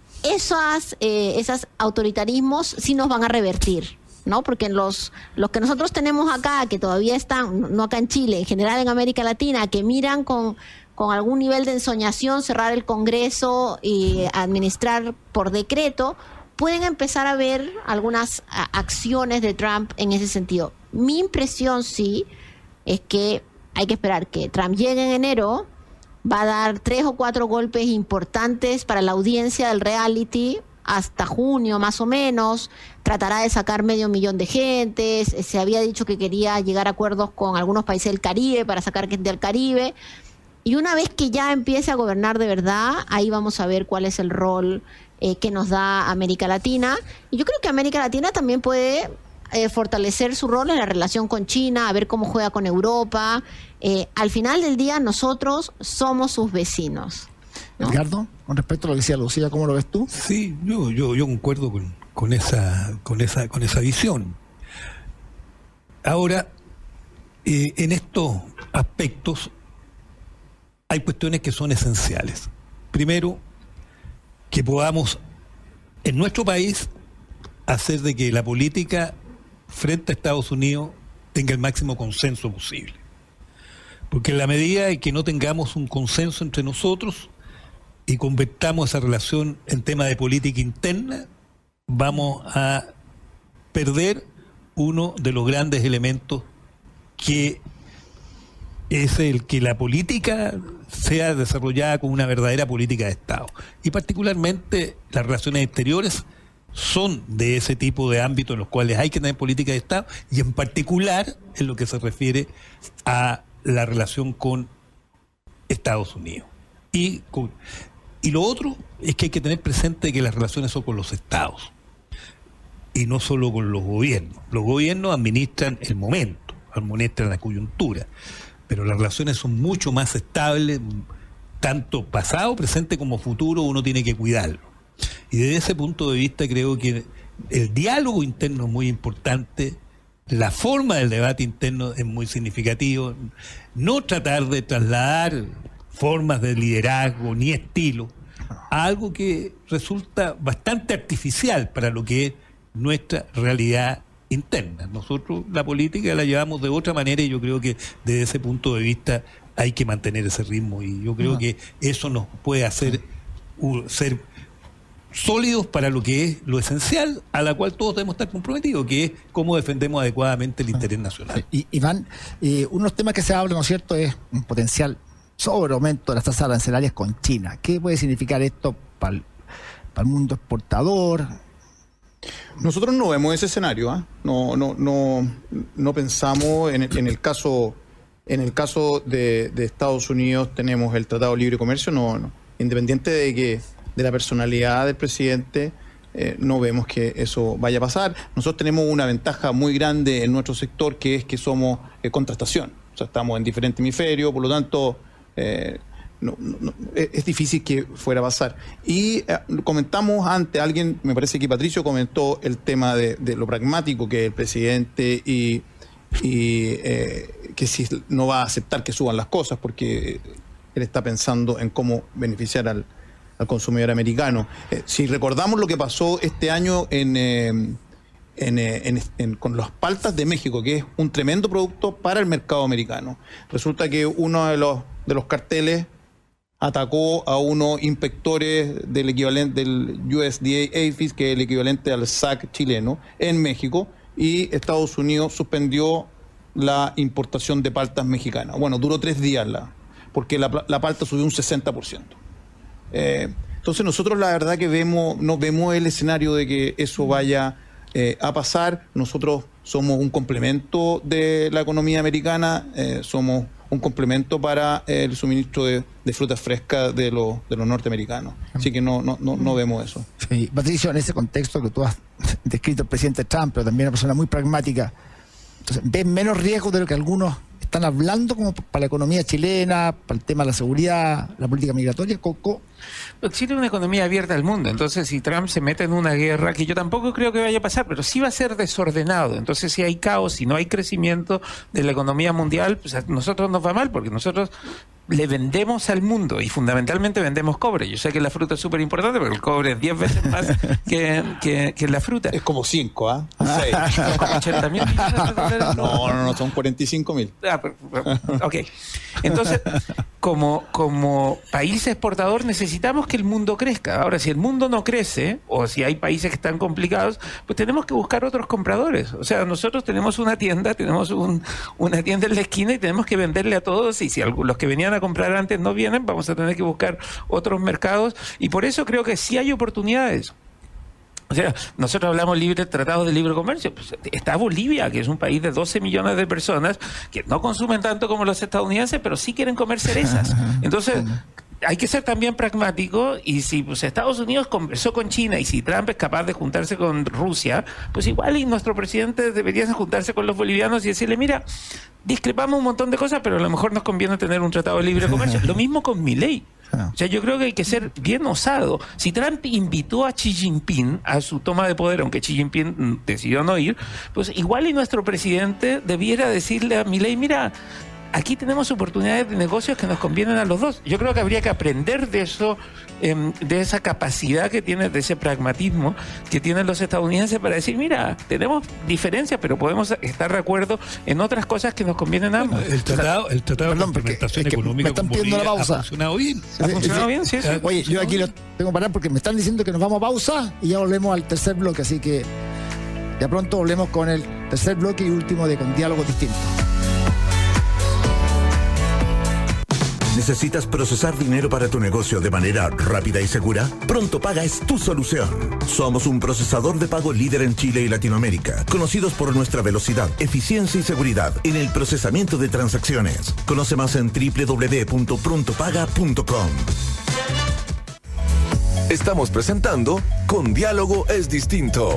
esos autoritarismos sí nos van a revertir, ¿no? Porque los que nosotros tenemos acá, que todavía están, no acá en Chile, en general en América Latina, que miran con algún nivel de ensoñación cerrar el Congreso y administrar por decreto, pueden empezar a ver algunas acciones de Trump en ese sentido. Mi impresión sí es que hay que esperar que Trump llegue en enero, va a dar 3 o 4 golpes importantes para la audiencia del reality hasta junio más o menos, tratará de sacar 500,000 de gente, se había dicho que quería llegar a acuerdos con algunos países del Caribe para sacar gente del Caribe, y una vez que ya empiece a gobernar de verdad, ahí vamos a ver cuál es el rol que nos da América Latina. Y yo creo que América Latina también puede fortalecer su rol en la relación con China, a ver cómo juega con Europa. Al final del día nosotros somos sus vecinos, ¿no? Edgardo, con respecto a lo que decía Lucía, ¿cómo lo ves tú? Sí, yo concuerdo con esa visión. Ahora, en estos aspectos hay cuestiones que son esenciales. Primero, que podamos en nuestro país hacer de que la política frente a Estados Unidos tenga el máximo consenso posible. Porque en la medida en que no tengamos un consenso entre nosotros y convertamos esa relación en tema de política interna, vamos a perder uno de los grandes elementos que es el que la política sea desarrollada como una verdadera política de Estado. Y particularmente las relaciones exteriores son de ese tipo de ámbitos en los cuales hay que tener política de Estado, y en particular en lo que se refiere a la relación con Estados Unidos. Y lo otro es que hay que tener presente que las relaciones son con los Estados y no solo con los gobiernos. Los gobiernos administran el momento, administran la coyuntura, pero las relaciones son mucho más estables, tanto pasado, presente como futuro, uno tiene que cuidarlo. Y desde ese punto de vista creo que el diálogo interno es muy importante, la forma del debate interno es muy significativo, no tratar de trasladar formas de liderazgo ni estilo a algo que resulta bastante artificial para lo que es nuestra realidad interna. Nosotros la política la llevamos de otra manera y yo creo que desde ese punto de vista hay que mantener ese ritmo, y yo creo que eso nos puede hacer ser sólidos para lo que es lo esencial, a la cual todos debemos estar comprometidos, que es cómo defendemos adecuadamente el interés nacional. Y Iván, uno de los temas que se habla, ¿no es cierto?, es un potencial sobreaumento de las tasas arancelarias con China. ¿Qué puede significar esto para el mundo exportador? Nosotros no vemos ese escenario, ¿eh? No pensamos en el caso En el caso de Estados Unidos tenemos el Tratado de Libre Comercio, no. Independiente de la personalidad del presidente, no vemos que eso vaya a pasar. Nosotros tenemos una ventaja muy grande en nuestro sector, que es que somos contrastación. O sea, estamos en diferentes hemisferios, por lo tanto, es difícil que fuera a pasar. Y comentamos antes, me parece que Patricio comentó el tema de lo pragmático que es el presidente y que si no va a aceptar que suban las cosas porque él está pensando en cómo beneficiar al consumidor americano. Si recordamos lo que pasó este año con las paltas de México, que es un tremendo producto para el mercado americano, resulta que uno de los carteles atacó a unos inspectores del equivalente del USDA-APHIS, que es el equivalente al SAC chileno, en México, y Estados Unidos suspendió la importación de paltas mexicanas. Bueno, duró 3 días porque la palta subió un 60%. Entonces nosotros la verdad que no vemos el escenario de que eso vaya a pasar. Nosotros somos un complemento de la economía americana, somos un complemento para el suministro de frutas frescas de los norteamericanos. Así que no vemos eso. Sí, Patricio, en ese contexto que tú has descrito el presidente Trump, pero también una persona muy pragmática, entonces, ¿ves menos riesgo de lo que algunos están hablando como para la economía chilena, para el tema de la seguridad, la política migratoria, Coco? Chile es una economía abierta al mundo, entonces si Trump se mete en una guerra, que yo tampoco creo que vaya a pasar, pero sí va a ser desordenado. Entonces si hay caos, si no hay crecimiento de la economía mundial, pues a nosotros nos va mal, porque nosotros le vendemos al mundo y fundamentalmente vendemos cobre. Yo sé que la fruta es súper importante, pero el cobre es 10 veces más que la fruta. Es como 5, ¿ah? 6. Como 80 mil. No, son 45.000. Ok. Entonces, como país exportador necesitamos que el mundo crezca. Ahora, si el mundo no crece, o si hay países que están complicados, pues tenemos que buscar otros compradores. O sea, nosotros tenemos una tienda, tenemos una tienda en la esquina y tenemos que venderle a todos, y si los que venían a comprar antes no vienen, vamos a tener que buscar otros mercados, y por eso creo que sí hay oportunidades. O sea, nosotros hablamos tratados de libre comercio. Pues está Bolivia, que es un país de 12 millones de personas que no consumen tanto como los estadounidenses, pero sí quieren comer cerezas. Entonces, hay que ser también pragmático, y si Estados Unidos conversó con China y si Trump es capaz de juntarse con Rusia, pues igual y nuestro presidente debería juntarse con los bolivianos y decirle, mira, discrepamos un montón de cosas, pero a lo mejor nos conviene tener un tratado de libre comercio. Lo mismo con Milei. O sea, yo creo que hay que ser bien osado. Si Trump invitó a Xi Jinping a su toma de poder, aunque Xi Jinping decidió no ir, pues igual y nuestro presidente debiera decirle a Milei, mira, aquí tenemos oportunidades de negocios que nos convienen a los dos. Yo creo que habría que aprender de eso, de esa capacidad que tiene, de ese pragmatismo que tienen los estadounidenses para decir, mira, tenemos diferencias, pero podemos estar de acuerdo en otras cosas que nos convienen a ambos. El tratado de implementación económica con Bolivia ha funcionado bien. ¿Ha funcionado bien? Sí. Oye, yo aquí lo tengo que parar porque me están diciendo que nos vamos a pausa y ya volvemos al tercer bloque, así que ya pronto volvemos con el tercer bloque y último de Con Diálogos Distintos. ¿Necesitas procesar dinero para tu negocio de manera rápida y segura? Pronto Paga es tu solución. Somos un procesador de pago líder en Chile y Latinoamérica, conocidos por nuestra velocidad, eficiencia y seguridad en el procesamiento de transacciones. Conoce más en www.prontopaga.com. Estamos presentando Con Diálogo es Distinto.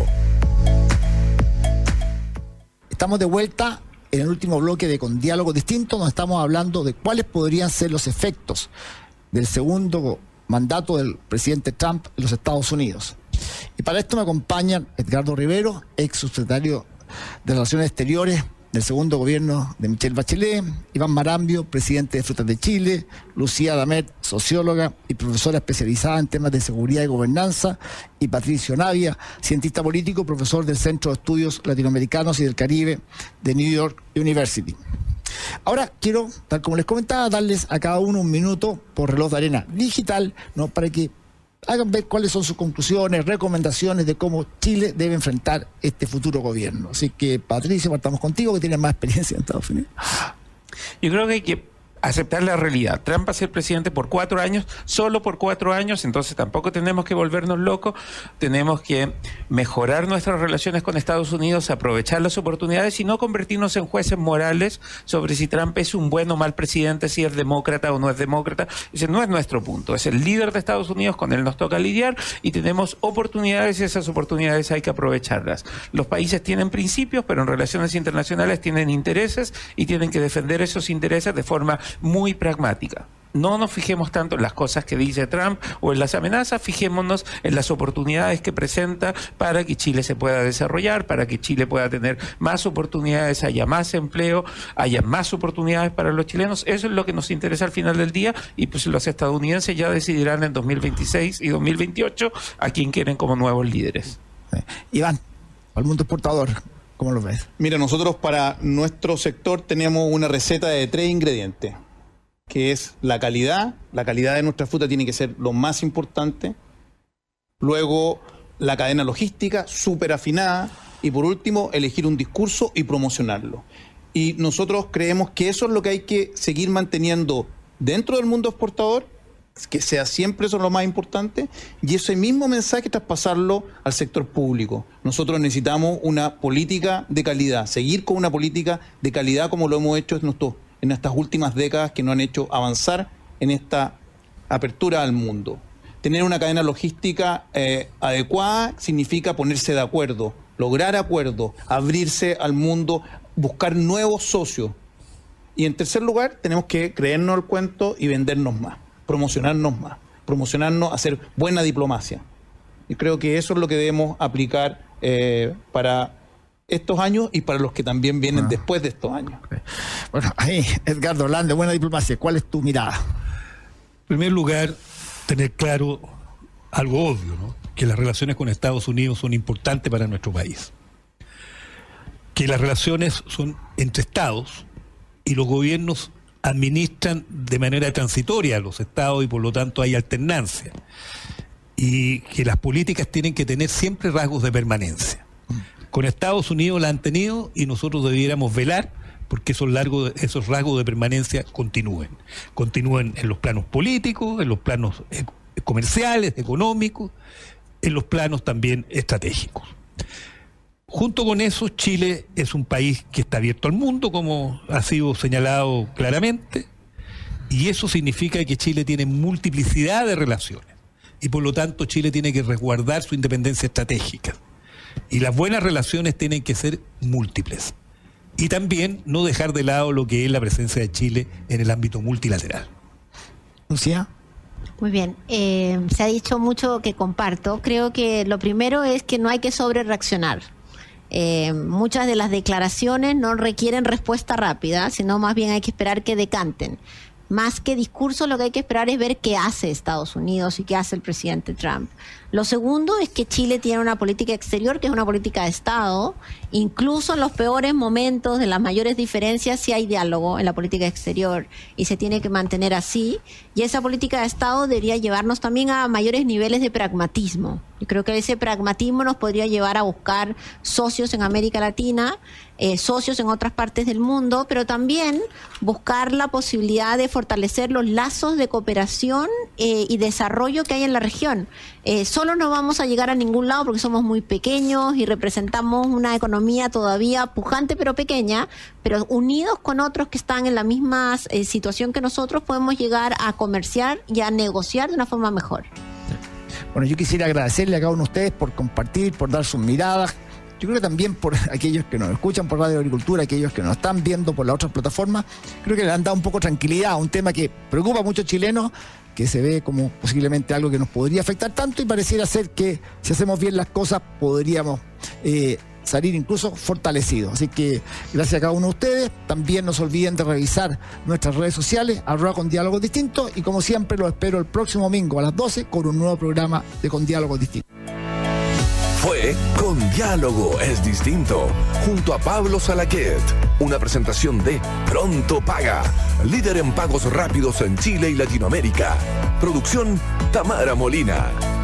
Estamos de vuelta en el último bloque de Con Diálogo Distinto, donde estamos hablando de cuáles podrían ser los efectos del segundo mandato del presidente Trump en los Estados Unidos. Y para esto me acompañan Edgardo Rivero, ex subsecretario de Relaciones Exteriores del segundo gobierno de Michelle Bachelet, Iván Marambio, presidente de Frutas de Chile, Lucía Damet, socióloga y profesora especializada en temas de seguridad y gobernanza, y Patricio Navia, cientista político, profesor del Centro de Estudios Latinoamericanos y del Caribe de New York University. Ahora quiero, tal como les comentaba, darles a cada uno un minuto por reloj de arena digital, ¿no?, para que hagan ver cuáles son sus conclusiones, recomendaciones de cómo Chile debe enfrentar este futuro gobierno. Así que, Patricio, partamos contigo, que tienes más experiencia en Estados Unidos. Yo creo que hay que aceptar la realidad. Trump va a ser presidente por 4 años, solo por 4 años, entonces tampoco tenemos que volvernos locos, tenemos que mejorar nuestras relaciones con Estados Unidos, aprovechar las oportunidades y no convertirnos en jueces morales sobre si Trump es un buen o mal presidente, si es demócrata o no es demócrata. Ese no es nuestro punto, es el líder de Estados Unidos, con él nos toca lidiar y tenemos oportunidades y esas oportunidades hay que aprovecharlas. Los países tienen principios, pero en relaciones internacionales tienen intereses y tienen que defender esos intereses de forma muy pragmática. No nos fijemos tanto en las cosas que dice Trump o en las amenazas, fijémonos en las oportunidades que presenta para que Chile se pueda desarrollar, para que Chile pueda tener más oportunidades, haya más empleo, haya más oportunidades para los chilenos. Eso es lo que nos interesa al final del día y pues los estadounidenses ya decidirán en 2026 y 2028 a quién quieren como nuevos líderes. Iván, al mundo exportador, ¿cómo lo ves? Mira, nosotros para nuestro sector tenemos una receta de 3 ingredientes, que es la calidad. La calidad de nuestra fruta tiene que ser lo más importante. Luego, la cadena logística, súper afinada. Y por último, elegir un discurso y promocionarlo. Y nosotros creemos que eso es lo que hay que seguir manteniendo dentro del mundo exportador, que sea siempre eso lo más importante, y ese mismo mensaje traspasarlo al sector público. Nosotros necesitamos una política de calidad, seguir con una política de calidad como lo hemos hecho en estas últimas décadas que nos han hecho avanzar en esta apertura al mundo. Tener una cadena logística adecuada significa ponerse de acuerdo, lograr acuerdos, abrirse al mundo, buscar nuevos socios. Y en tercer lugar, tenemos que creernos el cuento y vendernos más. Promocionarnos, hacer buena diplomacia. Y creo que eso es lo que debemos aplicar para estos años y para los que también vienen después de estos años. Bueno, ahí, Edgardo, hablando de buena diplomacia, ¿cuál es tu mirada? En primer lugar, tener claro algo obvio, ¿no? Que las relaciones con Estados Unidos son importantes para nuestro país. Que las relaciones son entre estados y los gobiernos administran de manera transitoria a los estados y por lo tanto hay alternancia. Y que las políticas tienen que tener siempre rasgos de permanencia. Con Estados Unidos la han tenido y nosotros debiéramos velar porque esos rasgos de permanencia continúen en los planos políticos, en los planos comerciales, económicos, en los planos también estratégicos. Junto con eso, Chile es un país que está abierto al mundo, como ha sido señalado claramente, y eso significa que Chile tiene multiplicidad de relaciones, y por lo tanto Chile tiene que resguardar su independencia estratégica. Y las buenas relaciones tienen que ser múltiples. Y también no dejar de lado lo que es la presencia de Chile en el ámbito multilateral. Lucía. Muy bien. Se ha dicho mucho que comparto. Creo que lo primero es que no hay que sobrereaccionar. Muchas de las declaraciones no requieren respuesta rápida, sino más bien hay que esperar que decanten. Más que discurso, lo que hay que esperar es ver qué hace Estados Unidos y qué hace el presidente Trump. Lo segundo es que Chile tiene una política exterior que es una política de Estado. Incluso en los peores momentos, de las mayores diferencias, sí hay diálogo en la política exterior y se tiene que mantener así. Y esa política de Estado debería llevarnos también a mayores niveles de pragmatismo. Yo creo que ese pragmatismo nos podría llevar a buscar socios en América Latina, socios en otras partes del mundo, pero también buscar la posibilidad de fortalecer los lazos de cooperación y desarrollo que hay en la región. Solo no vamos a llegar a ningún lado porque somos muy pequeños y representamos una economía todavía pujante pero pequeña, pero unidos con otros que están en la misma situación que nosotros podemos llegar a comerciar y a negociar de una forma mejor. Bueno, yo quisiera agradecerle a cada uno de ustedes por compartir, por dar sus miradas. Yo creo que también por aquellos que nos escuchan por Radio Agricultura, aquellos que nos están viendo por las otras plataformas, creo que le han dado un poco de tranquilidad a un tema que preocupa a muchos chilenos, que se ve como posiblemente algo que nos podría afectar tanto y pareciera ser que si hacemos bien las cosas podríamos salir incluso fortalecidos. Así que gracias a cada uno de ustedes. También no se olviden de revisar nuestras redes sociales, @Con Diálogos Distintos, y como siempre los espero el próximo domingo a las 12 con un nuevo programa de Con Diálogos Distintos. Fue Con Diálogo es Distinto, junto a Pablo Salaquet. Una presentación de Pronto Paga, líder en pagos rápidos en Chile y Latinoamérica. Producción Tamara Molina.